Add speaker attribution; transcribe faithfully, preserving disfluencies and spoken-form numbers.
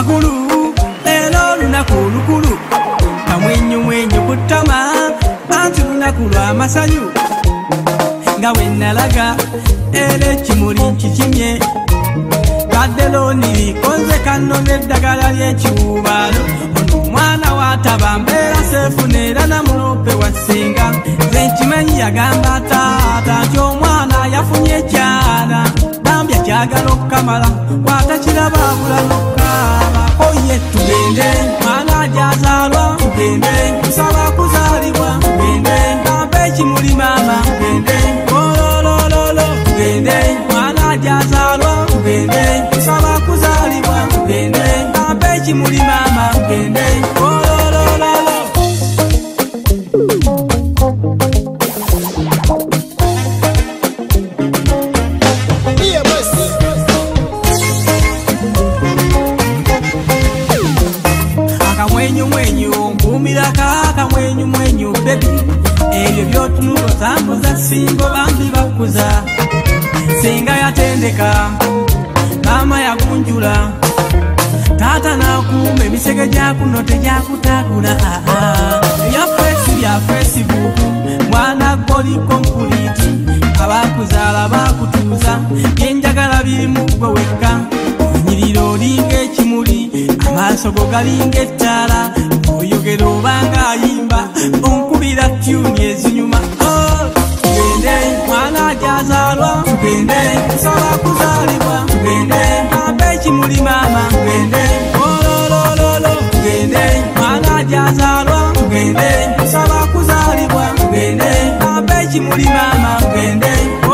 Speaker 1: makulu lero lunaku lukulu kamwenyu mwenyu kutama anti lunaku lwa masanyu nga wenalaga era ekimuli nkikimye kaddeloni konze kanone eddagala ly'ekiwubaalo ono omwana wataba mbeera seefunera namulope wasenga nze nkimanyi yagamba taata nti omwana yafunye ekyala bambya kyagala okukamala bwatakiraba abula n'okaaba oye tugende mwana ajazaalwa tugende nsaba kuzaalibwa tugende kampa ekimuli maama tugende ololololo tugende mwana ajazaalwa tugende nsaba kuzaalibwa tugende kampa ekimuli maama tugende ololololo. Mwenyu mwenyu mpumira kaka mwenyu mwenyu baby ebyo byotunulo tambuza singo bambi bakuza senga yatendeka mama yakunjula tata nakuuma emisege gyakuno tegyakutakula ya fesi ya Facebook mwana goliko mpuliti abakuzaala bakutuuza byenjagala biri mugwe wekka nyiriro olinga ekimuli amaaso go galinga ettaala oyogera obanga ayimba onkubira tyuni ezinyuma tugende mwana ajazaalwa tugende nsaba kuzaalibwa tugende kampa ekimuli maama tugende ololololo tugende mwana ajazaalwa tugende nsaba kuzaalibwa tugende kampa ekimuli maama tugende